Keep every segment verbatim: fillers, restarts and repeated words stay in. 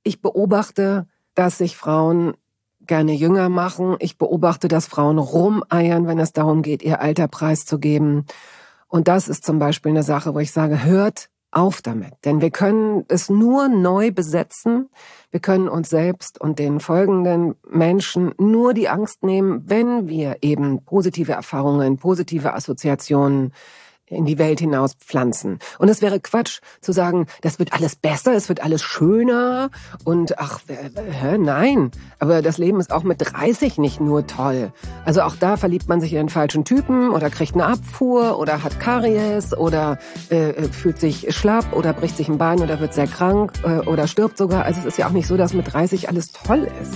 Ich beobachte, dass sich Frauen gerne jünger machen. Ich beobachte, dass Frauen rumeiern, wenn es darum geht, ihr Alter preiszugeben. Und das ist zum Beispiel eine Sache, wo ich sage, hört auf damit. Denn wir können es nur neu besetzen. Wir können uns selbst und den folgenden Menschen nur die Angst nehmen, wenn wir eben positive Erfahrungen, positive Assoziationen in die Welt hinaus pflanzen. Und es wäre Quatsch zu sagen, das wird alles besser, es wird alles schöner und ach, äh, nein. Aber das Leben ist auch mit dreißig nicht nur toll. Also auch da verliebt man sich in den falschen Typen oder kriegt eine Abfuhr oder hat Karies oder äh, fühlt sich schlapp oder bricht sich ein Bein oder wird sehr krank äh, oder stirbt sogar. Also es ist ja auch nicht so, dass mit dreißig alles toll ist.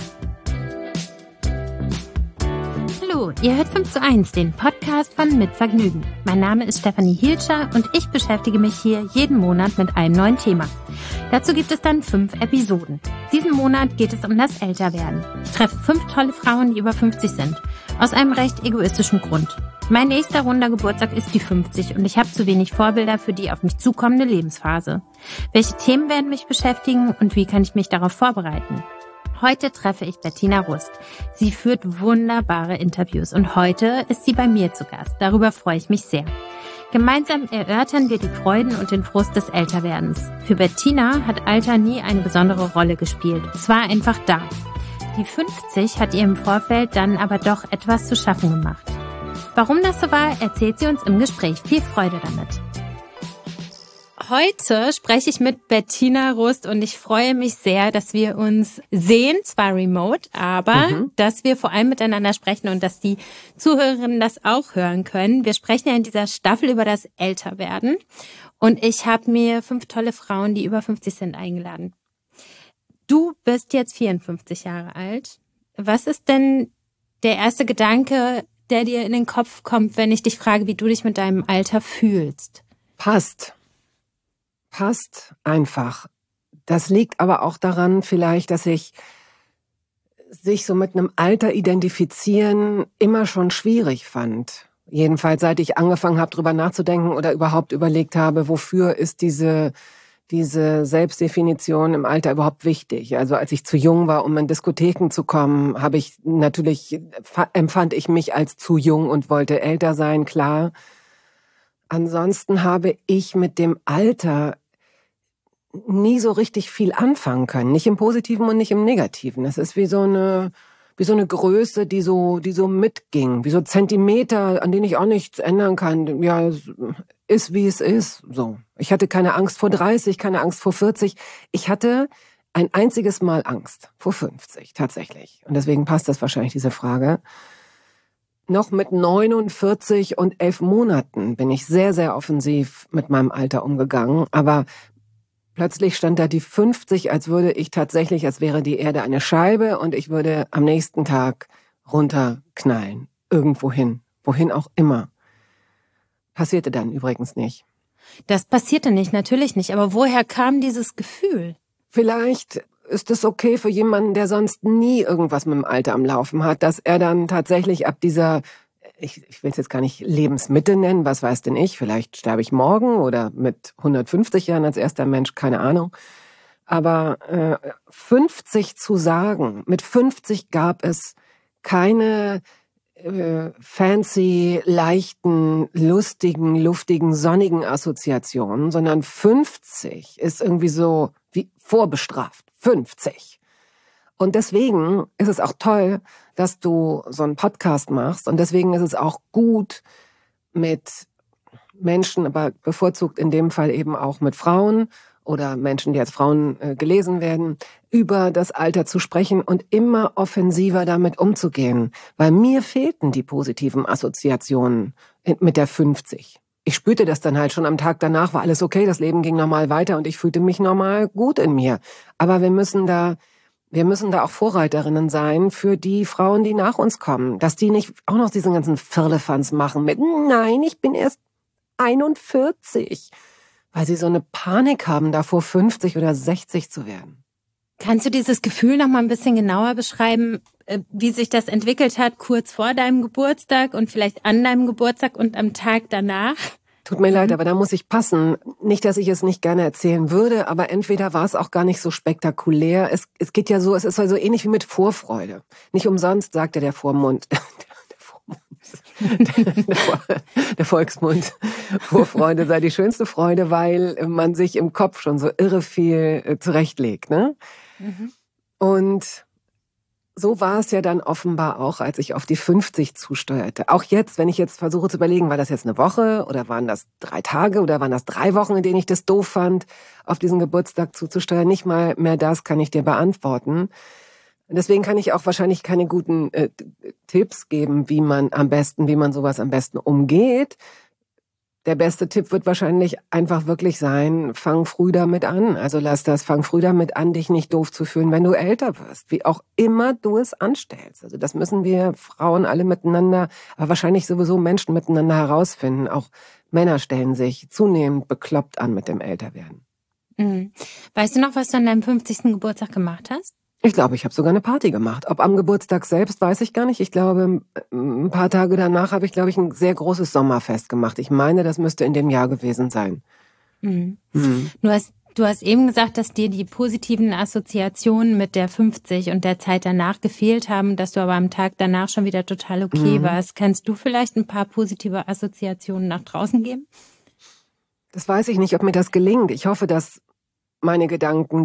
Hallo, ihr hört fünf zu eins, den Podcast von Mit Vergnügen. Mein Name ist Stefanie Hielscher und ich beschäftige mich hier jeden Monat mit einem neuen Thema. Dazu gibt es dann fünf Episoden. Diesen Monat geht es um das Älterwerden. Ich treffe fünf tolle Frauen, die über fünfzig sind. Aus einem recht egoistischen Grund. Mein nächster runder Geburtstag ist die fünfzig und ich habe zu wenig Vorbilder für die auf mich zukommende Lebensphase. Welche Themen werden mich beschäftigen und wie kann ich mich darauf vorbereiten? Heute treffe ich Bettina Rust. Sie führt wunderbare Interviews und heute ist sie bei mir zu Gast. Darüber freue ich mich sehr. Gemeinsam erörtern wir die Freuden und den Frust des Älterwerdens. Für Bettina hat Alter nie eine besondere Rolle gespielt. Es war einfach da. Die fünfzig hat ihr im Vorfeld dann aber doch etwas zu schaffen gemacht. Warum das so war, erzählt sie uns im Gespräch. Viel Freude damit. Heute spreche ich mit Bettina Rust und ich freue mich sehr, dass wir uns sehen, zwar remote, aber mhm. dass wir vor allem miteinander sprechen und dass die Zuhörerinnen das auch hören können. Wir sprechen ja in dieser Staffel über das Älterwerden und ich habe mir fünf tolle Frauen, die über fünfzig sind, eingeladen. Du bist jetzt vierundfünfzig Jahre alt. Was ist denn der erste Gedanke, der dir in den Kopf kommt, wenn ich dich frage, wie du dich mit deinem Alter fühlst? Passt. Passt einfach. Das liegt aber auch daran vielleicht, dass ich sich so mit einem Alter identifizieren immer schon schwierig fand. Jedenfalls seit ich angefangen habe, drüber nachzudenken oder überhaupt überlegt habe, wofür ist diese diese Selbstdefinition im Alter überhaupt wichtig. Also als ich zu jung war, um in Diskotheken zu kommen, habe ich natürlich empfand ich mich als zu jung und wollte älter sein, klar. Ansonsten habe ich mit dem Alter nie so richtig viel anfangen können. Nicht im Positiven und nicht im Negativen. Es ist wie so eine, wie so eine Größe, die so, die so mitging. Wie so Zentimeter, an denen ich auch nichts ändern kann. Ja, es ist wie es ist. So. Ich hatte keine Angst vor dreißig, keine Angst vor vierzig. Ich hatte ein einziges Mal Angst vor fünfzig, tatsächlich. Und deswegen passt das wahrscheinlich, diese Frage. Noch mit neunundvierzig und elf Monaten bin ich sehr, sehr offensiv mit meinem Alter umgegangen. Aber plötzlich stand da die fünfzig, als würde ich tatsächlich, als wäre die Erde eine Scheibe und ich würde am nächsten Tag runterknallen. Irgendwohin. Wohin auch immer. Passierte dann übrigens nicht. Das passierte nicht, natürlich nicht. Aber woher kam dieses Gefühl? Vielleicht ist es okay für jemanden, der sonst nie irgendwas mit dem Alter am Laufen hat, dass er dann tatsächlich ab dieser, ich, ich will es jetzt gar nicht Lebensmitte nennen, was weiß denn ich, vielleicht sterbe ich morgen oder mit hundertfünfzig Jahren als erster Mensch, keine Ahnung. Aber äh, fünfzig zu sagen, mit fünfzig gab es keine äh, fancy, leichten, lustigen, luftigen, sonnigen Assoziationen, sondern fünfzig ist irgendwie so wie vorbestraft. fünfzig. Und deswegen ist es auch toll, dass du so einen Podcast machst. Und deswegen ist es auch gut, mit Menschen, aber bevorzugt in dem Fall eben auch mit Frauen oder Menschen, die als Frauen äh, gelesen werden, über das Alter zu sprechen und immer offensiver damit umzugehen. Weil mir fehlten die positiven Assoziationen mit der fünfzig. Ich spürte das dann halt schon am Tag danach, war alles okay, das Leben ging normal weiter und ich fühlte mich normal gut in mir. Aber wir müssen da, wir müssen da auch Vorreiterinnen sein für die Frauen, die nach uns kommen. Dass die nicht auch noch diesen ganzen Firlefanz machen mit, nein, ich bin erst einundvierzig. Weil sie so eine Panik haben, davor fünfzig oder sechzig zu werden. Kannst du dieses Gefühl noch mal ein bisschen genauer beschreiben, wie sich das entwickelt hat, kurz vor deinem Geburtstag und vielleicht an deinem Geburtstag und am Tag danach? Tut mir mhm. leid, aber da muss ich passen. Nicht, dass ich es nicht gerne erzählen würde, aber entweder war es auch gar nicht so spektakulär. Es, es geht ja so, es ist so ähnlich wie mit Vorfreude. Nicht umsonst sagte der Vormund, der, der Volksmund, Vorfreude sei die schönste Freude, weil man sich im Kopf schon so irre viel zurechtlegt, ne? Mhm. Und so war es ja dann offenbar auch, als ich auf die fünfzig zusteuerte. Auch jetzt, wenn ich jetzt versuche zu überlegen, war das jetzt eine Woche oder waren das drei Tage oder waren das drei Wochen, in denen ich das doof fand, auf diesen Geburtstag zuzusteuern? Nicht mal mehr das kann ich dir beantworten. Deswegen kann ich auch wahrscheinlich keine guten äh, Tipps geben, wie man am besten, wie man sowas am besten umgeht. Der beste Tipp wird wahrscheinlich einfach wirklich sein, fang früh damit an. Also lass das, fang früh damit an, dich nicht doof zu fühlen, wenn du älter wirst. Wie auch immer du es anstellst. Also das müssen wir Frauen alle miteinander, aber wahrscheinlich sowieso Menschen miteinander herausfinden. Auch Männer stellen sich zunehmend bekloppt an mit dem Älterwerden. Mhm. Weißt du noch, was du an deinem fünfzigsten Geburtstag gemacht hast? Ich glaube, ich habe sogar eine Party gemacht. Ob am Geburtstag selbst, weiß ich gar nicht. Ich glaube, ein paar Tage danach habe ich, glaube ich, ein sehr großes Sommerfest gemacht. Ich meine, das müsste in dem Jahr gewesen sein. Mhm. Mhm. Du hast, du hast eben gesagt, dass dir die positiven Assoziationen mit der fünfzig und der Zeit danach gefehlt haben, dass du aber am Tag danach schon wieder total okay mhm. warst. Kannst du vielleicht ein paar positive Assoziationen nach draußen geben? Das weiß ich nicht, ob mir das gelingt. Ich hoffe, dass meine Gedanken,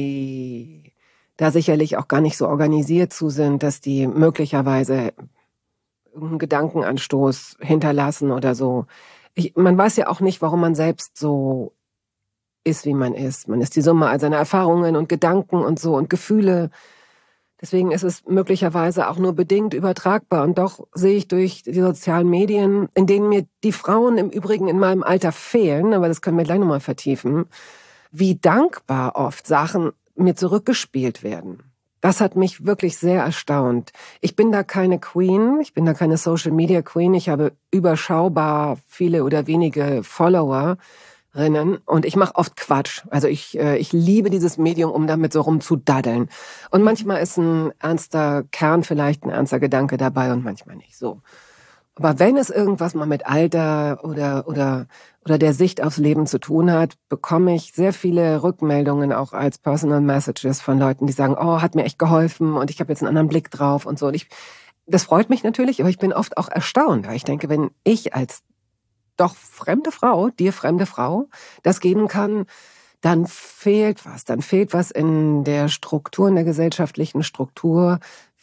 die da sicherlich auch gar nicht so organisiert zu sind, dass die möglicherweise irgendeinen Gedankenanstoß hinterlassen oder so. Ich, man weiß ja auch nicht, warum man selbst so ist, wie man ist. Man ist die Summe all seiner Erfahrungen und Gedanken und so und Gefühle. Deswegen ist es möglicherweise auch nur bedingt übertragbar. Und doch sehe ich durch die sozialen Medien, in denen mir die Frauen im Übrigen in meinem Alter fehlen, aber das können wir gleich nochmal vertiefen, wie dankbar oft Sachen mir zurückgespielt werden. Das hat mich wirklich sehr erstaunt. Ich bin da keine Queen, ich bin da keine Social Media Queen, ich habe überschaubar viele oder wenige Followerinnen und ich mache oft Quatsch. Also ich, äh, ich liebe dieses Medium, um damit so rumzudaddeln. Und manchmal ist ein ernster Kern vielleicht ein ernster Gedanke dabei und manchmal nicht so. Aber wenn es irgendwas mal mit Alter oder oder oder der Sicht aufs Leben zu tun hat, bekomme ich sehr viele Rückmeldungen auch als Personal Messages von Leuten, die sagen, oh, hat mir echt geholfen und ich habe jetzt einen anderen Blick drauf und so. Und ich, das freut mich natürlich, aber ich bin oft auch erstaunt, weil ich denke, wenn ich als doch fremde Frau, dir fremde Frau, das geben kann, dann fehlt was. Dann fehlt was in der Struktur, in der gesellschaftlichen Struktur,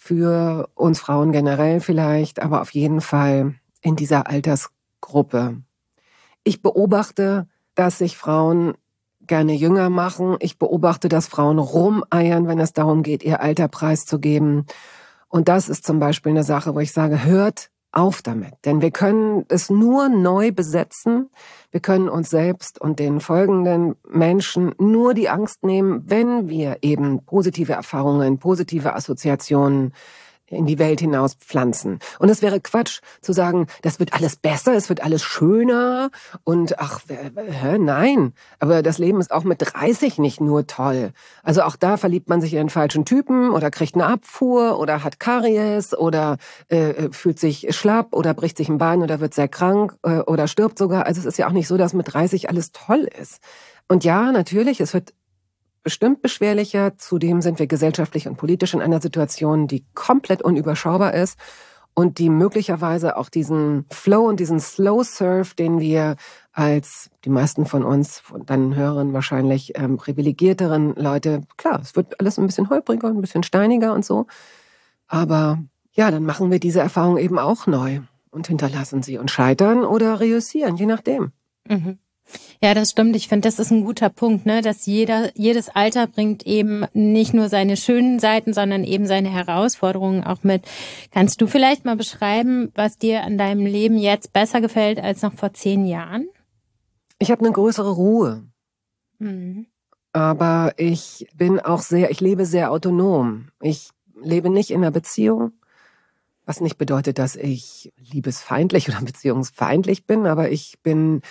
für uns Frauen generell vielleicht, aber auf jeden Fall in dieser Altersgruppe. Ich beobachte, dass sich Frauen gerne jünger machen. Ich beobachte, dass Frauen rumeiern, wenn es darum geht, ihr Alter preiszugeben. Und das ist zum Beispiel eine Sache, wo ich sage, hört auf damit. Denn wir können es nur neu besetzen. Wir können uns selbst und den folgenden Menschen nur die Angst nehmen, wenn wir eben positive Erfahrungen, positive Assoziationen in die Welt hinaus pflanzen. Und es wäre Quatsch zu sagen, das wird alles besser, es wird alles schöner und ach, hä, nein. Aber das Leben ist auch mit dreißig nicht nur toll. Also auch da verliebt man sich in den falschen Typen oder kriegt eine Abfuhr oder hat Karies oder äh, fühlt sich schlapp oder bricht sich ein Bein oder wird sehr krank äh, oder stirbt sogar. Also es ist ja auch nicht so, dass mit dreißig alles toll ist. Und ja, natürlich, es wird bestimmt beschwerlicher. Zudem sind wir gesellschaftlich und politisch in einer Situation, die komplett unüberschaubar ist und die möglicherweise auch diesen Flow und diesen Slow Surf, den wir als die meisten von uns, von deinen Hörern wahrscheinlich ähm, privilegierteren Leute, klar, es wird alles ein bisschen holpriger, ein bisschen steiniger und so. Aber ja, dann machen wir diese Erfahrung eben auch neu und hinterlassen sie und scheitern oder reüssieren, je nachdem. Mhm. Ja, das stimmt. Ich finde, das ist ein guter Punkt, ne, dass jeder, jedes Alter bringt eben nicht nur seine schönen Seiten, sondern eben seine Herausforderungen auch mit. Kannst du vielleicht mal beschreiben, was dir an deinem Leben jetzt besser gefällt als noch vor zehn Jahren? Ich habe eine größere Ruhe. Mhm. Aber ich bin auch sehr, ich lebe sehr autonom. Ich lebe nicht in einer Beziehung, was nicht bedeutet, dass ich liebesfeindlich oder beziehungsfeindlich bin, aber ich bin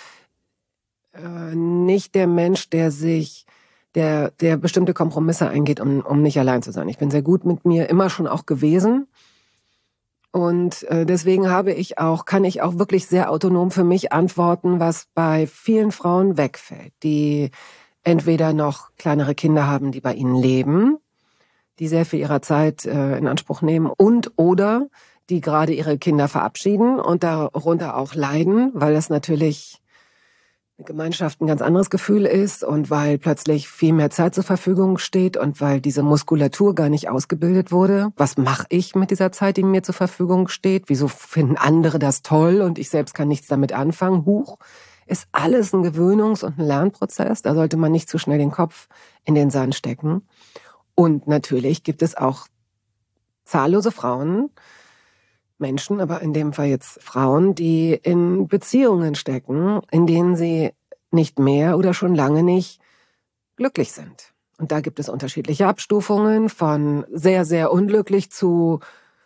nicht der Mensch, der sich, der, der bestimmte Kompromisse eingeht, um, um nicht allein zu sein. Ich bin sehr gut mit mir, immer schon auch gewesen. Und äh, deswegen habe ich auch, kann ich auch wirklich sehr autonom für mich antworten, was bei vielen Frauen wegfällt, die entweder noch kleinere Kinder haben, die bei ihnen leben, die sehr viel ihrer Zeit äh, in Anspruch nehmen und oder die gerade ihre Kinder verabschieden und darunter auch leiden, weil das natürlich eine Gemeinschaft ein ganz anderes Gefühl ist und weil plötzlich viel mehr Zeit zur Verfügung steht und weil diese Muskulatur gar nicht ausgebildet wurde. Was mache ich mit dieser Zeit, die mir zur Verfügung steht? Wieso finden andere das toll und ich selbst kann nichts damit anfangen? Huch, ist alles ein Gewöhnungs- und ein Lernprozess. Da sollte man nicht zu schnell den Kopf in den Sand stecken. Und natürlich gibt es auch zahllose Frauen, Menschen, aber in dem Fall jetzt Frauen, die in Beziehungen stecken, in denen sie nicht mehr oder schon lange nicht glücklich sind. Und da gibt es unterschiedliche Abstufungen von sehr, sehr unglücklich zu,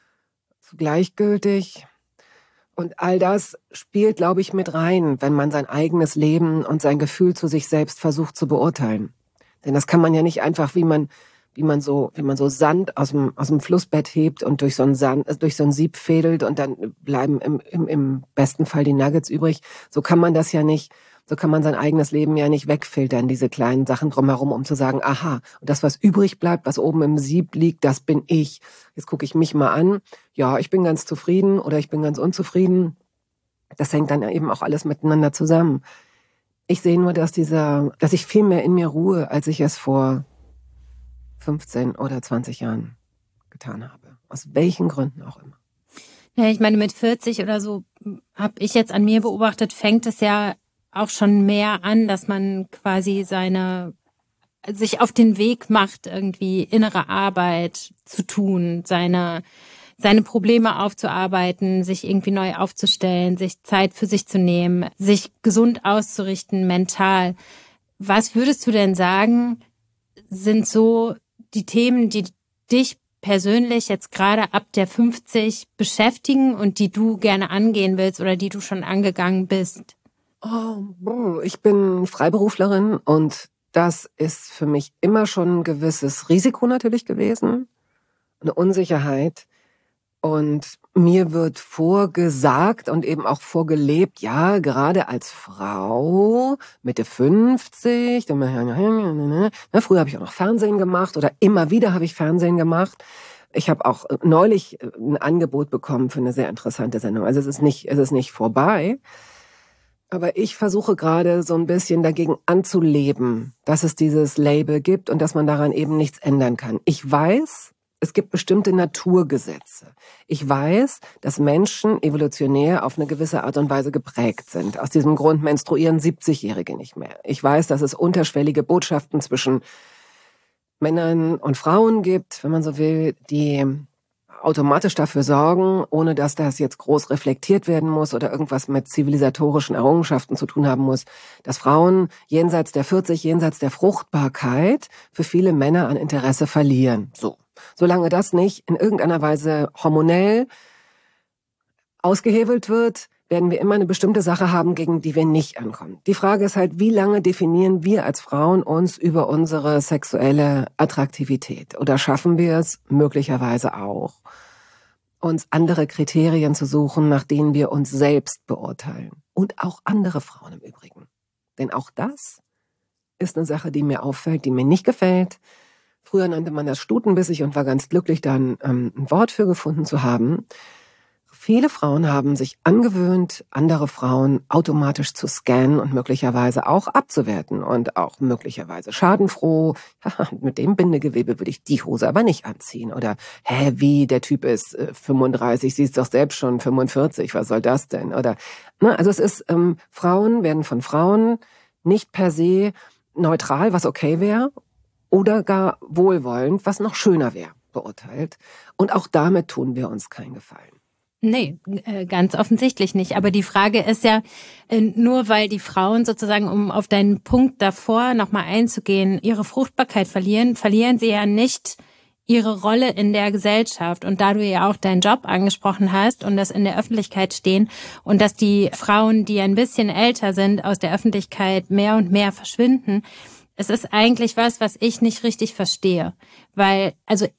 zu gleichgültig. Und all das spielt, glaube ich, mit rein, wenn man sein eigenes Leben und sein Gefühl zu sich selbst versucht zu beurteilen. Denn das kann man ja nicht einfach, wie man wie man so, wie man so Sand aus dem, aus dem Flussbett hebt und durch so ein Sand, durch so ein Sieb fädelt und dann bleiben im, im, im besten Fall die Nuggets übrig. So kann man das ja nicht, so kann man sein eigenes Leben ja nicht wegfiltern, diese kleinen Sachen drumherum, um zu sagen, aha, und das, was übrig bleibt, was oben im Sieb liegt, das bin ich. Jetzt gucke ich mich mal an. Ja, ich bin ganz zufrieden oder ich bin ganz unzufrieden. Das hängt dann eben auch alles miteinander zusammen. Ich sehe nur, dass dieser, dass ich viel mehr in mir ruhe, als ich es vor fünfzehn oder zwanzig Jahren getan habe. Aus welchen Gründen auch immer. Ja, ich meine, mit vierzig oder so habe ich jetzt an mir beobachtet, fängt es ja auch schon mehr an, dass man quasi seine, sich auf den Weg macht, irgendwie innere Arbeit zu tun, seine, seine Probleme aufzuarbeiten, sich irgendwie neu aufzustellen, sich Zeit für sich zu nehmen, sich gesund auszurichten, mental. Was würdest du denn sagen, sind so die Themen, die dich persönlich jetzt gerade ab der fünfzig beschäftigen und die du gerne angehen willst oder die du schon angegangen bist? Oh, ich bin Freiberuflerin und das ist für mich immer schon ein gewisses Risiko natürlich gewesen, eine Unsicherheit. Und mir wird vorgesagt und eben auch vorgelebt, ja, gerade als Frau, Mitte fünfzig, na, früher habe ich auch noch Fernsehen gemacht oder immer wieder habe ich Fernsehen gemacht. Ich habe auch neulich ein Angebot bekommen für eine sehr interessante Sendung. Also es ist nicht, es ist nicht vorbei. Aber ich versuche gerade so ein bisschen dagegen anzuleben, dass es dieses Label gibt und dass man daran eben nichts ändern kann. Ich weiß, es gibt bestimmte Naturgesetze. Ich weiß, dass Menschen evolutionär auf eine gewisse Art und Weise geprägt sind. Aus diesem Grund menstruieren siebzigjährige nicht mehr. Ich weiß, dass es unterschwellige Botschaften zwischen Männern und Frauen gibt, wenn man so will, die automatisch dafür sorgen, ohne dass das jetzt groß reflektiert werden muss oder irgendwas mit zivilisatorischen Errungenschaften zu tun haben muss, dass Frauen jenseits der vierzig, jenseits der Fruchtbarkeit für viele Männer an Interesse verlieren. So. Solange das nicht in irgendeiner Weise hormonell ausgehebelt wird, werden wir immer eine bestimmte Sache haben, gegen die wir nicht ankommen. Die Frage ist halt, wie lange definieren wir als Frauen uns über unsere sexuelle Attraktivität? Oder schaffen wir es möglicherweise auch, uns andere Kriterien zu suchen, nach denen wir uns selbst beurteilen? Und auch andere Frauen im Übrigen. Denn auch das ist eine Sache, die mir auffällt, die mir nicht gefällt. Früher nannte man das stutenbissig und war ganz glücklich, dann ähm, ein Wort für gefunden zu haben. Viele Frauen haben sich angewöhnt, andere Frauen automatisch zu scannen und möglicherweise auch abzuwerten und auch möglicherweise schadenfroh. Mit dem Bindegewebe würde ich die Hose aber nicht anziehen. Oder, hä, wie, der Typ ist äh, fünfunddreißig, sie ist doch selbst schon fünfundvierzig, was soll das denn? Oder, ne, also es ist, ähm, Frauen werden von Frauen nicht per se neutral, was okay wäre, oder gar wohlwollend, was noch schöner wäre, beurteilt. Und auch damit tun wir uns keinen Gefallen. Nee, ganz offensichtlich nicht. Aber die Frage ist ja, nur weil die Frauen sozusagen, um auf deinen Punkt davor nochmal einzugehen, ihre Fruchtbarkeit verlieren, verlieren sie ja nicht ihre Rolle in der Gesellschaft. Und da du ja auch deinen Job angesprochen hast und das in der Öffentlichkeit stehen und dass die Frauen, die ein bisschen älter sind, aus der Öffentlichkeit mehr und mehr verschwinden, es ist eigentlich was, was ich nicht richtig verstehe. Weil, also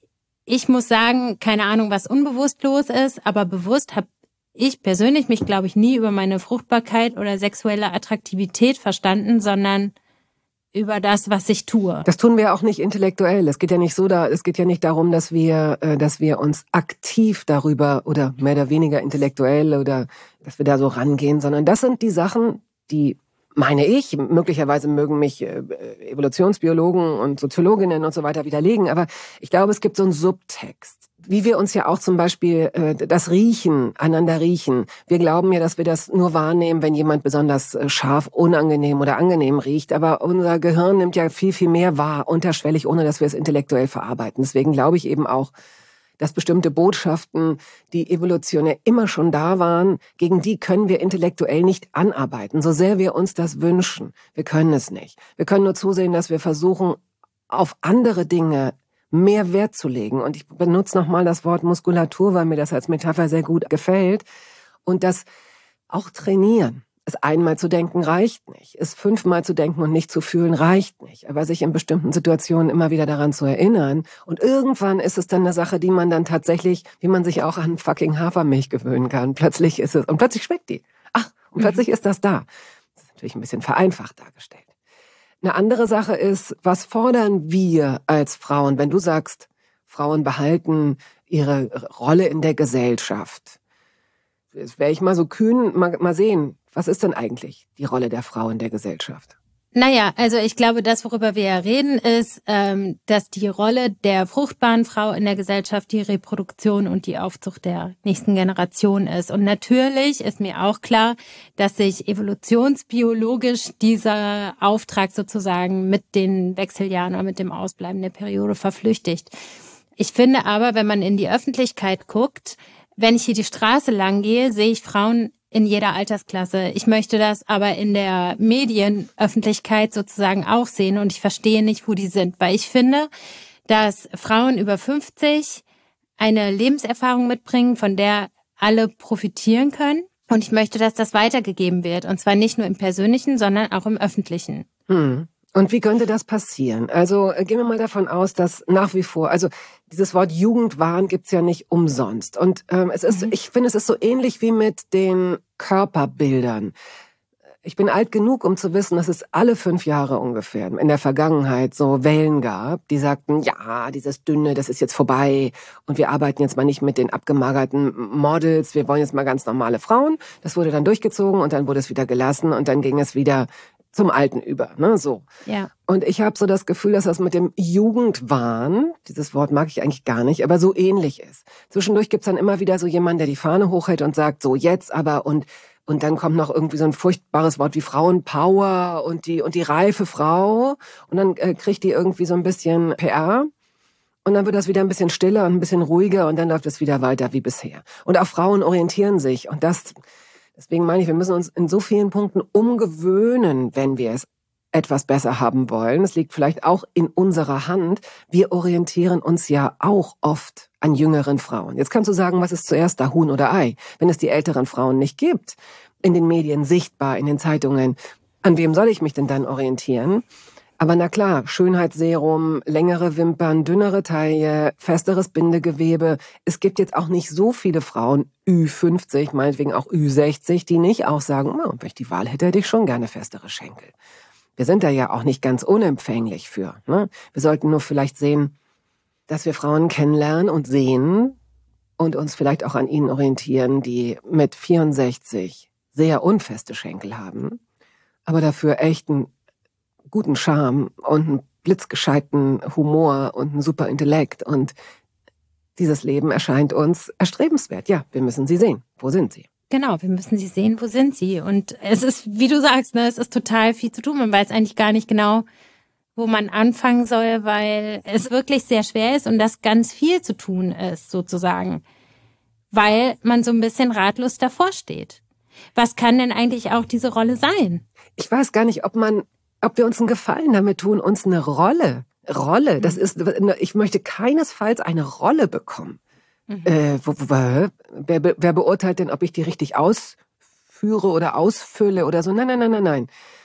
ich muss sagen, keine Ahnung, was unbewusst los ist, aber bewusst habe ich persönlich mich, glaube ich, nie über meine Fruchtbarkeit oder sexuelle Attraktivität verstanden, sondern über das, was ich tue. Das tun wir auch nicht intellektuell. Es geht ja nicht so da, es geht ja nicht darum, dass wir, dass wir uns aktiv darüber oder mehr oder weniger intellektuell oder dass wir da so rangehen, sondern das sind die Sachen, die, meine ich, möglicherweise mögen mich Evolutionsbiologen und Soziologinnen und so weiter widerlegen, aber ich glaube, es gibt so einen Subtext. Wie wir uns ja auch zum Beispiel äh, das Riechen, einander riechen. Wir glauben ja, dass wir das nur wahrnehmen, wenn jemand besonders äh, scharf, unangenehm oder angenehm riecht. Aber unser Gehirn nimmt ja viel, viel mehr wahr, unterschwellig, ohne dass wir es intellektuell verarbeiten. Deswegen glaube ich eben auch, dass bestimmte Botschaften, die evolutionär immer schon da waren, gegen die können wir intellektuell nicht anarbeiten, so sehr wir uns das wünschen. Wir können es nicht. Wir können nur zusehen, dass wir versuchen, auf andere Dinge mehr Wert zu legen. Und ich benutze nochmal das Wort Muskulatur, weil mir das als Metapher sehr gut gefällt. Und das auch trainieren. Es einmal zu denken reicht nicht. Es fünfmal zu denken und nicht zu fühlen reicht nicht. Aber sich in bestimmten Situationen immer wieder daran zu erinnern. Und irgendwann ist es dann eine Sache, die man dann tatsächlich, wie man sich auch an fucking Hafermilch gewöhnen kann. Plötzlich ist es, und plötzlich schmeckt die. Ach, und plötzlich ist das da. Das ist natürlich ein bisschen vereinfacht dargestellt. Eine andere Sache ist, was fordern wir als Frauen, wenn du sagst, Frauen behalten ihre Rolle in der Gesellschaft? Jetzt wäre ich mal so kühn, mal, mal sehen, was ist denn eigentlich die Rolle der Frau in der Gesellschaft? Naja, also ich glaube, das, worüber wir ja reden, ist, ähm, dass die Rolle der fruchtbaren Frau in der Gesellschaft die Reproduktion und die Aufzucht der nächsten Generation ist. Und natürlich ist mir auch klar, dass sich evolutionsbiologisch dieser Auftrag sozusagen mit den Wechseljahren oder mit dem Ausbleiben der Periode verflüchtigt. Ich finde aber, wenn man in die Öffentlichkeit guckt, wenn ich hier die Straße lang gehe, sehe ich Frauen in jeder Altersklasse. Ich möchte das aber in der Medienöffentlichkeit sozusagen auch sehen und ich verstehe nicht, wo die sind, weil ich finde, dass Frauen über fünfzig eine Lebenserfahrung mitbringen, von der alle profitieren können und ich möchte, dass das weitergegeben wird und zwar nicht nur im Persönlichen, sondern auch im Öffentlichen. Hm. Und wie könnte das passieren? Also gehen wir mal davon aus, dass nach wie vor, also dieses Wort Jugendwahn gibt's ja nicht umsonst. Und ähm, es ist, mhm. ich finde, es ist so ähnlich wie mit den Körperbildern. Ich bin alt genug, um zu wissen, dass es alle fünf Jahre ungefähr in der Vergangenheit so Wellen gab, die sagten, ja, dieses Dünne, das ist jetzt vorbei und wir arbeiten jetzt mal nicht mit den abgemagerten Models, wir wollen jetzt mal ganz normale Frauen. Das wurde dann durchgezogen und dann wurde es wieder gelassen und dann ging es wieder zum Alten über, ne, so. Ja. Und ich habe so das Gefühl, dass das mit dem Jugendwahn, dieses Wort mag ich eigentlich gar nicht, aber so ähnlich ist. Zwischendurch gibt's dann immer wieder so jemanden, der die Fahne hochhält und sagt, so jetzt aber und und dann kommt noch irgendwie so ein furchtbares Wort wie Frauenpower und die und die reife Frau und dann äh, kriegt die irgendwie so ein bisschen P R. Und dann wird das wieder ein bisschen stiller und ein bisschen ruhiger und dann läuft es wieder weiter wie bisher. Und auch Frauen orientieren sich und das Deswegen meine ich, wir müssen uns in so vielen Punkten umgewöhnen, wenn wir es etwas besser haben wollen. Es liegt vielleicht auch in unserer Hand. Wir orientieren uns ja auch oft an jüngeren Frauen. Jetzt kannst du sagen, was ist zuerst da, Huhn oder Ei? Wenn es die älteren Frauen nicht gibt, in den Medien sichtbar, in den Zeitungen, an wem soll ich mich denn dann orientieren? Aber na klar, Schönheitsserum, längere Wimpern, dünnere Taille, festeres Bindegewebe. Es gibt jetzt auch nicht so viele Frauen, Ü fünfzig, meinetwegen auch Ü sechzig, die nicht auch sagen, oh, wenn ich die Wahl hätte, hätte ich schon gerne festere Schenkel. Wir sind da ja auch nicht ganz unempfänglich für. Ne? Wir sollten nur vielleicht sehen, dass wir Frauen kennenlernen und sehen und uns vielleicht auch an ihnen orientieren, die mit vierundsechzig sehr unfeste Schenkel haben, aber dafür echten guten Charme und einen blitzgescheiten Humor und einen super Intellekt. Und dieses Leben erscheint uns erstrebenswert. Ja, wir müssen sie sehen. Wo sind sie? Genau, wir müssen sie sehen. Wo sind sie? Und es ist, wie du sagst, ne, es ist total viel zu tun. Man weiß eigentlich gar nicht genau, wo man anfangen soll, weil es wirklich sehr schwer ist und das ganz viel zu tun ist, sozusagen. Weil man so ein bisschen ratlos davor steht. Was kann denn eigentlich auch diese Rolle sein? Ich weiß gar nicht, ob man ob wir uns einen Gefallen damit tun, uns eine Rolle, Rolle, das ist, ich möchte keinesfalls eine Rolle bekommen. Mhm. Äh, wo, wo, wer, wer beurteilt denn, ob ich die richtig ausführe oder ausfülle oder so? Nein, nein, nein, nein, nein.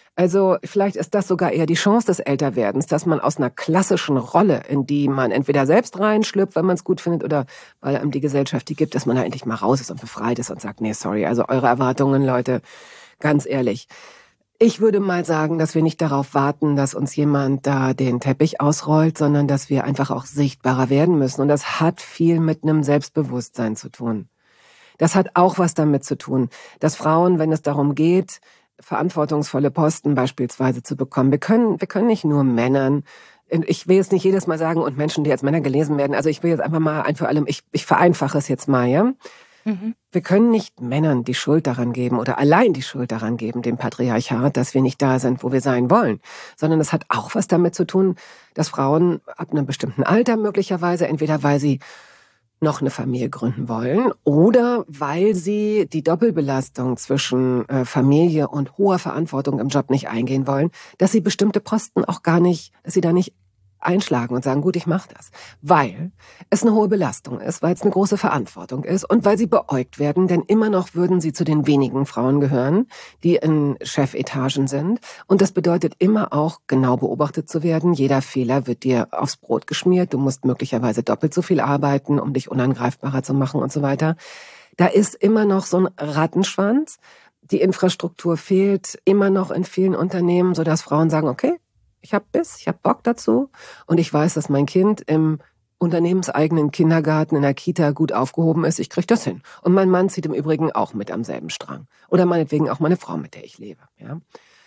Also vielleicht ist das sogar eher die Chance des Älterwerdens, dass man aus einer klassischen Rolle, in die man entweder selbst reinschlüpft, wenn man es gut findet, oder weil einem die Gesellschaft die gibt, dass man da endlich mal raus ist und befreit ist und sagt, nee, sorry, also eure Erwartungen, Leute, ganz ehrlich. Ich würde mal sagen, dass wir nicht darauf warten, dass uns jemand da den Teppich ausrollt, sondern dass wir einfach auch sichtbarer werden müssen. Und das hat viel mit einem Selbstbewusstsein zu tun. Das hat auch was damit zu tun, dass Frauen, wenn es darum geht, verantwortungsvolle Posten beispielsweise zu bekommen, wir können, wir können nicht nur Männern, ich will jetzt nicht jedes Mal sagen, und Menschen, die als Männer gelesen werden, also ich will jetzt einfach mal ein für alle, ich, ich vereinfache es jetzt mal, ja. Mhm. Wir können nicht Männern die Schuld daran geben oder allein die Schuld daran geben, dem Patriarchat, dass wir nicht da sind, wo wir sein wollen, sondern es hat auch was damit zu tun, dass Frauen ab einem bestimmten Alter möglicherweise, entweder weil sie noch eine Familie gründen wollen oder weil sie die Doppelbelastung zwischen äh, Familie und hoher Verantwortung im Job nicht eingehen wollen, dass sie bestimmte Posten auch gar nicht, dass sie da nicht einschlagen und sagen, gut, ich mache das. Weil es eine hohe Belastung ist, weil es eine große Verantwortung ist und weil sie beäugt werden, denn immer noch würden sie zu den wenigen Frauen gehören, die in Chefetagen sind. Und das bedeutet immer auch, genau beobachtet zu werden. Jeder Fehler wird dir aufs Brot geschmiert. Du musst möglicherweise doppelt so viel arbeiten, um dich unangreifbarer zu machen und so weiter. Da ist immer noch so ein Rattenschwanz. Die Infrastruktur fehlt immer noch in vielen Unternehmen, sodass Frauen sagen, okay, ich hab Biss, ich hab Bock dazu und ich weiß, dass mein Kind im unternehmenseigenen Kindergarten in der Kita gut aufgehoben ist. Ich krieg das hin. Und mein Mann zieht im Übrigen auch mit am selben Strang. Oder meinetwegen auch meine Frau, mit der ich lebe. Ja.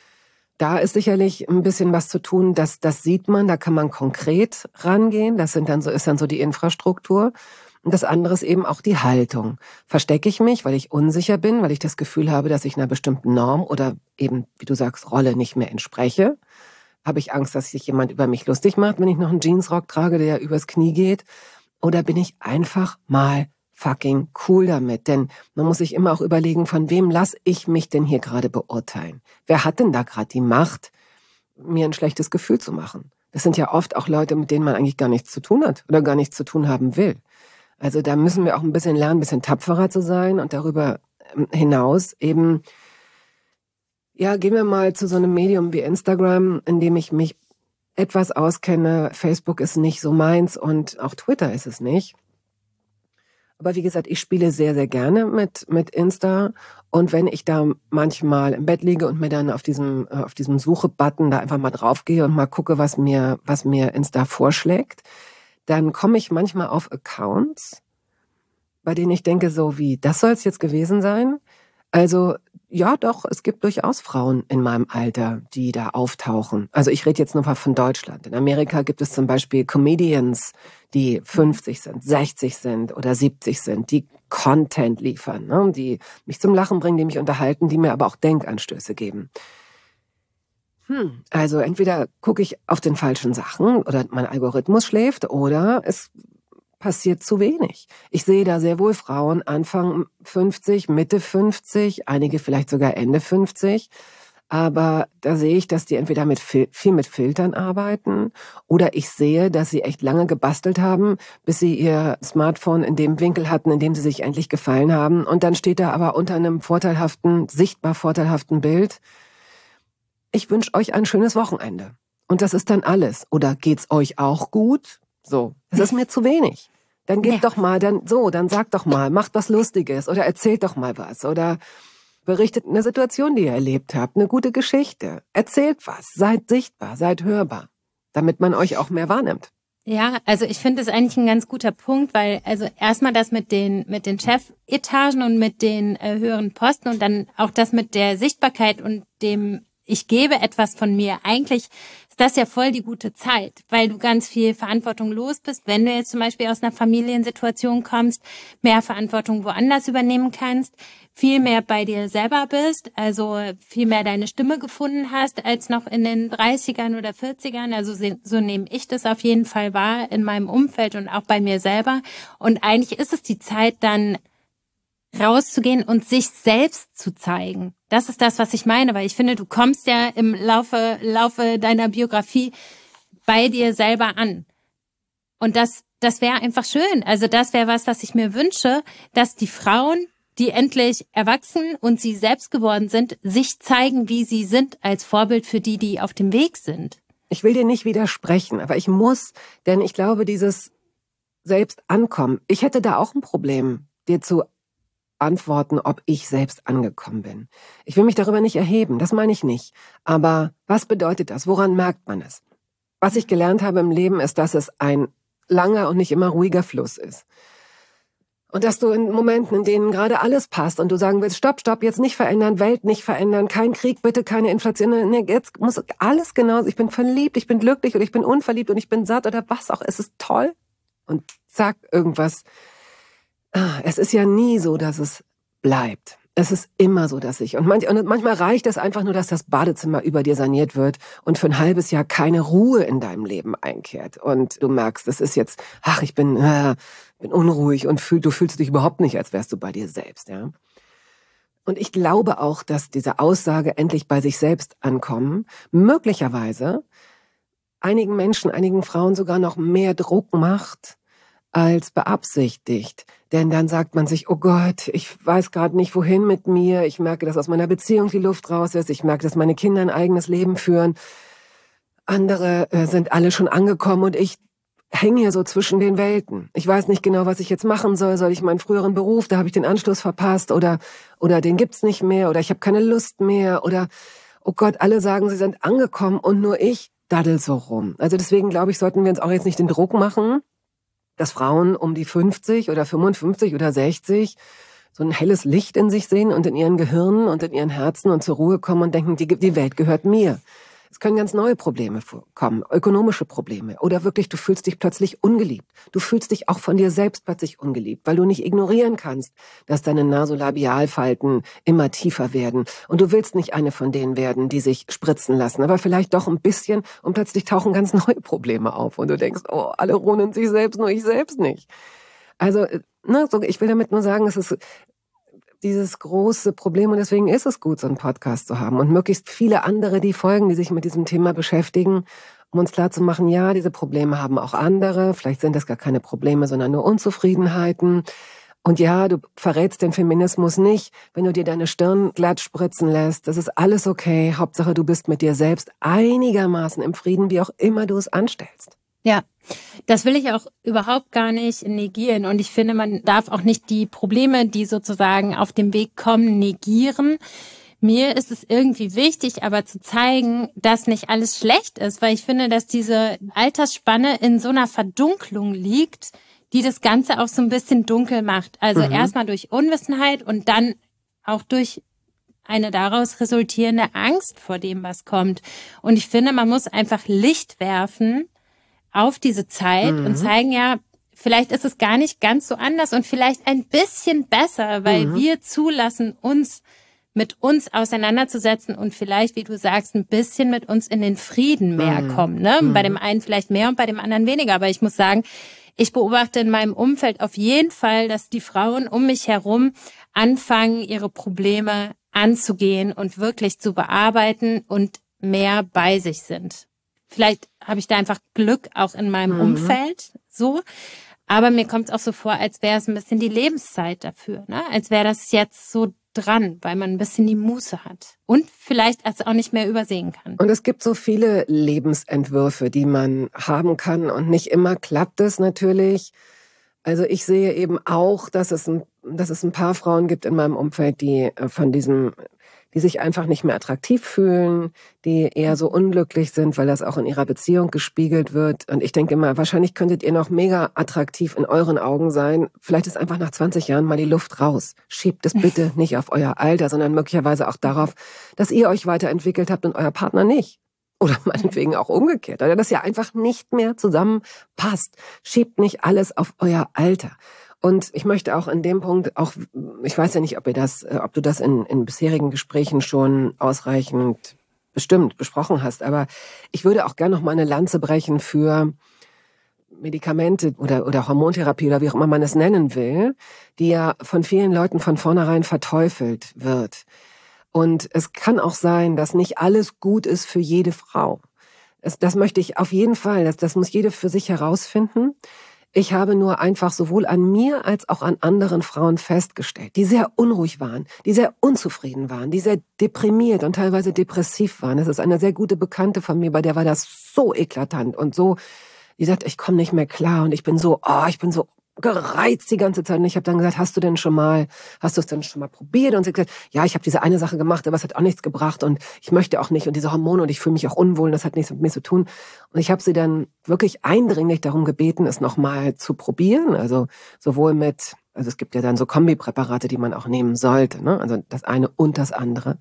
Da ist sicherlich ein bisschen was zu tun. Das, das sieht man, da kann man konkret rangehen. Das sind dann so, ist dann so die Infrastruktur. Und das andere ist eben auch die Haltung. Verstecke ich mich, weil ich unsicher bin, weil ich das Gefühl habe, dass ich einer bestimmten Norm oder eben, wie du sagst, Rolle nicht mehr entspreche? Habe ich Angst, dass sich jemand über mich lustig macht, wenn ich noch einen Jeansrock trage, der übers Knie geht? Oder bin ich einfach mal fucking cool damit? Denn man muss sich immer auch überlegen, von wem lasse ich mich denn hier gerade beurteilen? Wer hat denn da gerade die Macht, mir ein schlechtes Gefühl zu machen? Das sind ja oft auch Leute, mit denen man eigentlich gar nichts zu tun hat oder gar nichts zu tun haben will. Also da müssen wir auch ein bisschen lernen, ein bisschen tapferer zu sein und darüber hinaus eben, ja, gehen wir mal zu so einem Medium wie Instagram, in dem ich mich etwas auskenne. Facebook ist nicht so meins und auch Twitter ist es nicht. Aber wie gesagt, ich spiele sehr, sehr gerne mit, mit Insta. Und wenn ich da manchmal im Bett liege und mir dann auf diesem, auf diesem Suche-Button da einfach mal draufgehe und mal gucke, was mir, was mir Insta vorschlägt, dann komme ich manchmal auf Accounts, bei denen ich denke, so wie, das soll es jetzt gewesen sein? Also, ja doch, es gibt durchaus Frauen in meinem Alter, die da auftauchen. Also ich rede jetzt nur mal von Deutschland. In Amerika gibt es zum Beispiel Comedians, die fünfzig sind, sechzig sind oder siebzig sind, die Content liefern, ne? Die mich zum Lachen bringen, die mich unterhalten, die mir aber auch Denkanstöße geben. Hm, also entweder gucke ich auf den falschen Sachen oder mein Algorithmus schläft oder es passiert zu wenig. Ich sehe da sehr wohl Frauen Anfang fünfzig, Mitte fünfzig, einige vielleicht sogar Ende fünfzig. Aber da sehe ich, dass die entweder mit viel mit Filtern arbeiten oder ich sehe, dass sie echt lange gebastelt haben, bis sie ihr Smartphone in dem Winkel hatten, in dem sie sich endlich gefallen haben. Und dann steht da aber unter einem vorteilhaften, sichtbar vorteilhaften Bild: Ich wünsche euch ein schönes Wochenende. Und das ist dann alles. Oder geht's euch auch gut? So, das ist mir zu wenig. Dann gebt ja. doch mal, dann so, dann sagt doch mal, macht was Lustiges oder erzählt doch mal was oder berichtet eine Situation, die ihr erlebt habt, eine gute Geschichte. Erzählt was, seid sichtbar, seid hörbar, damit man euch auch mehr wahrnimmt. Ja, also ich finde das eigentlich ein ganz guter Punkt, weil also erstmal das mit den mit den Chefetagen und mit den äh, höheren Posten und dann auch das mit der Sichtbarkeit und dem ich gebe etwas von mir. Eigentlich ist das ja voll die gute Zeit, weil du ganz viel Verantwortung los bist. Wenn du jetzt zum Beispiel aus einer Familiensituation kommst, mehr Verantwortung woanders übernehmen kannst, viel mehr bei dir selber bist, also viel mehr deine Stimme gefunden hast als noch in den dreißigern oder vierzigern. Also so nehme ich das auf jeden Fall wahr in meinem Umfeld und auch bei mir selber. Und eigentlich ist es die Zeit dann rauszugehen und sich selbst zu zeigen. Das ist das, was ich meine, weil ich finde, du kommst ja im Laufe, Laufe deiner Biografie bei dir selber an. Und das, das wäre einfach schön. Also das wäre was, was ich mir wünsche, dass die Frauen die endlich erwachsen und sie selbst geworden sind, sich zeigen, wie sie sind, als Vorbild für die, die auf dem Weg sind. Ich will dir nicht widersprechen, aber ich muss, denn ich glaube, dieses selbst ankommen, ich hätte da auch ein Problem, dir zu antworten, ob ich selbst angekommen bin. Ich will mich darüber nicht erheben, das meine ich nicht. Aber was bedeutet das? Woran merkt man es? Was ich gelernt habe im Leben ist, dass es ein langer und nicht immer ruhiger Fluss ist. Und dass du in Momenten, in denen gerade alles passt und du sagen willst, stopp, stopp, jetzt nicht verändern, Welt nicht verändern, kein Krieg, bitte keine Inflation, nee, jetzt muss alles genauso, ich bin verliebt, ich bin glücklich oder ich bin unverliebt und ich bin satt oder was auch, es ist toll. Und zack, irgendwas. Es ist ja nie so, dass es bleibt. Es ist immer so, dass ich, und, manch, und manchmal reicht es einfach nur, dass das Badezimmer über dir saniert wird und für ein halbes Jahr keine Ruhe in deinem Leben einkehrt. Und du merkst, das ist jetzt, ach, ich bin, äh, bin unruhig und fühl, du fühlst dich überhaupt nicht, als wärst du bei dir selbst, ja. Und ich glaube auch, dass diese Aussage endlich bei sich selbst ankommen, möglicherweise einigen Menschen, einigen Frauen sogar noch mehr Druck macht, als beabsichtigt. Denn dann sagt man sich, oh Gott, ich weiß gerade nicht, wohin mit mir. Ich merke, dass aus meiner Beziehung die Luft raus ist. Ich merke, dass meine Kinder ein eigenes Leben führen. Andere äh, sind alle schon angekommen und ich hänge hier so zwischen den Welten. Ich weiß nicht genau, was ich jetzt machen soll. Soll ich meinen früheren Beruf, da habe ich den Anschluss verpasst oder oder den gibt's nicht mehr oder ich habe keine Lust mehr oder oh Gott, alle sagen, sie sind angekommen und nur ich daddel so rum. Also deswegen glaube ich, sollten wir uns auch jetzt nicht den Druck machen, dass Frauen um die fünfzig oder fünfundfünfzig oder sechzig so ein helles Licht in sich sehen und in ihren Gehirnen und in ihren Herzen und zur Ruhe kommen und denken, die, die Welt gehört mir. Es können ganz neue Probleme kommen, ökonomische Probleme. Oder wirklich, du fühlst dich plötzlich ungeliebt. Du fühlst dich auch von dir selbst plötzlich ungeliebt, weil du nicht ignorieren kannst, dass deine Nasolabialfalten immer tiefer werden. Und du willst nicht eine von denen werden, die sich spritzen lassen, aber vielleicht doch ein bisschen und plötzlich tauchen ganz neue Probleme auf. Und du denkst, oh, alle ruhen sich selbst, nur ich selbst nicht. Also, ne, so, ich will damit nur sagen, es ist dieses große Problem und deswegen ist es gut, so einen Podcast zu haben und möglichst viele andere, die folgen, die sich mit diesem Thema beschäftigen, um uns klarzumachen, ja, diese Probleme haben auch andere, vielleicht sind das gar keine Probleme, sondern nur Unzufriedenheiten. Und ja, du verrätst den Feminismus nicht, wenn du dir deine Stirn glatt spritzen lässt. Das ist alles okay. Hauptsache, du bist mit dir selbst einigermaßen im Frieden, wie auch immer du es anstellst. Ja, das will ich auch überhaupt gar nicht negieren. Und ich finde, man darf auch nicht die Probleme, die sozusagen auf dem Weg kommen, negieren. Mir ist es irgendwie wichtig, aber zu zeigen, dass nicht alles schlecht ist, weil ich finde, dass diese Altersspanne in so einer Verdunklung liegt, die das Ganze auch so ein bisschen dunkel macht. Also mhm. erstmal durch Unwissenheit und dann auch durch eine daraus resultierende Angst vor dem, was kommt. Und ich finde, man muss einfach Licht werfen auf diese Zeit mhm. und zeigen, ja, vielleicht ist es gar nicht ganz so anders und vielleicht ein bisschen besser, weil mhm. wir zulassen, uns mit uns auseinanderzusetzen und vielleicht, wie du sagst, ein bisschen mit uns in den Frieden mehr mhm. kommen. Ne? Mhm. Bei dem einen vielleicht mehr und bei dem anderen weniger. Aber ich muss sagen, ich beobachte in meinem Umfeld auf jeden Fall, dass die Frauen um mich herum anfangen, ihre Probleme anzugehen und wirklich zu bearbeiten und mehr bei sich sind. Vielleicht habe ich da einfach Glück auch in meinem mhm. Umfeld so. Aber mir kommt es auch so vor, als wäre es ein bisschen die Lebenszeit dafür. Ne? Als wäre das jetzt so dran, weil man ein bisschen die Muße hat. Und vielleicht es auch nicht mehr übersehen kann. Und es gibt so viele Lebensentwürfe, die man haben kann. Und nicht immer klappt es natürlich. Also ich sehe eben auch, dass es ein, dass es ein paar Frauen gibt in meinem Umfeld, die von diesem... die sich einfach nicht mehr attraktiv fühlen, die eher so unglücklich sind, weil das auch in ihrer Beziehung gespiegelt wird. Und ich denke immer, wahrscheinlich könntet ihr noch mega attraktiv in euren Augen sein. Vielleicht ist einfach nach zwanzig Jahren mal die Luft raus. Schiebt es bitte nicht auf euer Alter, sondern möglicherweise auch darauf, dass ihr euch weiterentwickelt habt und euer Partner nicht. Oder meinetwegen auch umgekehrt, oder dass ihr einfach nicht mehr zusammenpasst. Schiebt nicht alles auf euer Alter. Und ich möchte auch in dem Punkt auch, ich weiß ja nicht, ob ihr das, ob du das in, in bisherigen Gesprächen schon ausreichend bestimmt besprochen hast, aber ich würde auch gerne noch mal eine Lanze brechen für Medikamente oder, oder Hormontherapie oder wie auch immer man es nennen will, die ja von vielen Leuten von vornherein verteufelt wird. Und es kann auch sein, dass nicht alles gut ist für jede Frau. Das, das möchte ich auf jeden Fall, das, das muss jede für sich herausfinden. Ich habe nur einfach sowohl an mir als auch an anderen Frauen festgestellt, die sehr unruhig waren, die sehr unzufrieden waren, die sehr deprimiert und teilweise depressiv waren. Das ist eine sehr gute Bekannte von mir, bei der war das so eklatant und so, die sagt, ich komme nicht mehr klar und ich bin so, oh, ich bin so gereizt die ganze Zeit. Und ich habe dann gesagt, hast du denn schon mal, hast du es denn schon mal probiert? Und sie hat gesagt, ja, ich habe diese eine Sache gemacht, aber es hat auch nichts gebracht und ich möchte auch nicht und diese Hormone und ich fühle mich auch unwohl und das hat nichts mit mir zu tun. Und ich habe sie dann wirklich eindringlich darum gebeten, es nochmal zu probieren. Also sowohl mit, also es gibt ja dann so Kombipräparate, die man auch nehmen sollte, ne? Also das eine und das andere.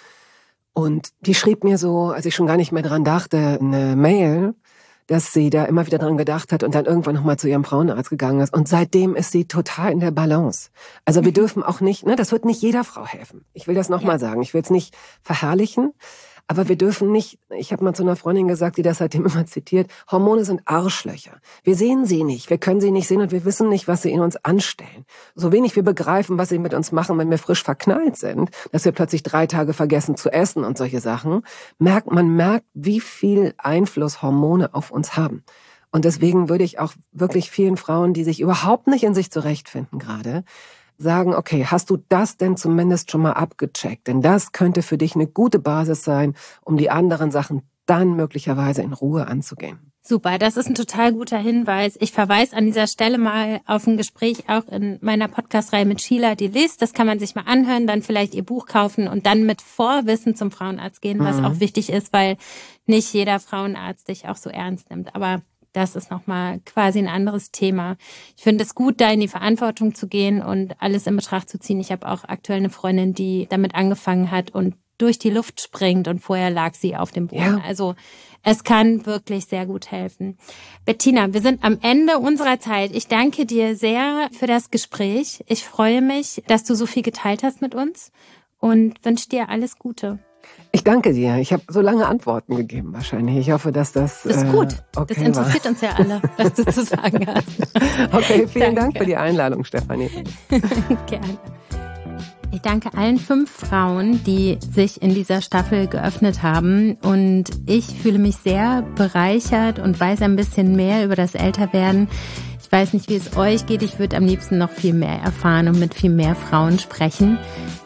Und die schrieb mir so, als ich schon gar nicht mehr dran dachte, eine Mail, dass sie da immer wieder dran gedacht hat und dann irgendwann nochmal zu ihrem Frauenarzt gegangen ist. Und seitdem ist sie total in der Balance. Also wir dürfen auch nicht, ne, das wird nicht jeder Frau helfen. Ich will das nochmal ja. sagen. Ich will es nicht verherrlichen. Aber wir dürfen nicht, ich habe mal zu einer Freundin gesagt, die das seitdem immer zitiert, Hormone sind Arschlöcher. Wir sehen sie nicht, wir können sie nicht sehen und wir wissen nicht, was sie in uns anstellen. So wenig wir begreifen, was sie mit uns machen, wenn wir frisch verknallt sind, dass wir plötzlich drei Tage vergessen zu essen und solche Sachen, merkt man merkt, wie viel Einfluss Hormone auf uns haben. Und deswegen würde ich auch wirklich vielen Frauen, die sich überhaupt nicht in sich zurechtfinden gerade, sagen, okay, hast du das denn zumindest schon mal abgecheckt? Denn das könnte für dich eine gute Basis sein, um die anderen Sachen dann möglicherweise in Ruhe anzugehen. Super, das ist ein total guter Hinweis. Ich verweise an dieser Stelle mal auf ein Gespräch auch in meiner Podcast-Reihe mit Sheila Delis. Das kann man sich mal anhören, dann vielleicht ihr Buch kaufen und dann mit Vorwissen zum Frauenarzt gehen, was mhm. auch wichtig ist, weil nicht jeder Frauenarzt dich auch so ernst nimmt. Aber das ist nochmal quasi ein anderes Thema. Ich finde es gut, da in die Verantwortung zu gehen und alles in Betracht zu ziehen. Ich habe auch aktuell eine Freundin, die damit angefangen hat und durch die Luft springt und vorher lag sie auf dem Boden. Ja. Also es kann wirklich sehr gut helfen. Bettina, wir sind am Ende unserer Zeit. Ich danke dir sehr für das Gespräch. Ich freue mich, dass du so viel geteilt hast mit uns und wünsche dir alles Gute. Ich danke dir. Ich habe so lange Antworten gegeben wahrscheinlich. Ich hoffe, dass das Das ist gut. Äh, okay das interessiert war. uns ja alle, was du zu sagen hast. Okay, vielen danke. Dank für die Einladung, Stefanie. Gerne. Ich danke allen fünf Frauen, die sich in dieser Staffel geöffnet haben. Und ich fühle mich sehr bereichert und weiß ein bisschen mehr über das Älterwerden. Ich weiß nicht, wie es euch geht. Ich würde am liebsten noch viel mehr erfahren und mit viel mehr Frauen sprechen.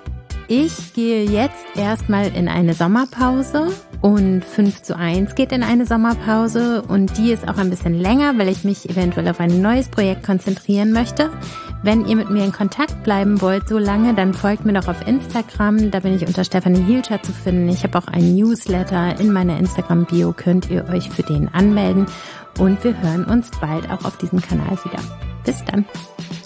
Ich gehe jetzt erstmal in eine Sommerpause und fünf zu eins geht in eine Sommerpause und die ist auch ein bisschen länger, weil ich mich eventuell auf ein neues Projekt konzentrieren möchte. Wenn ihr mit mir in Kontakt bleiben wollt so lange, dann folgt mir doch auf Instagram, da bin ich unter Stefanie Hielscher zu finden. Ich habe auch einen Newsletter in meiner Instagram-Bio, könnt ihr euch für den anmelden und wir hören uns bald auch auf diesem Kanal wieder. Bis dann!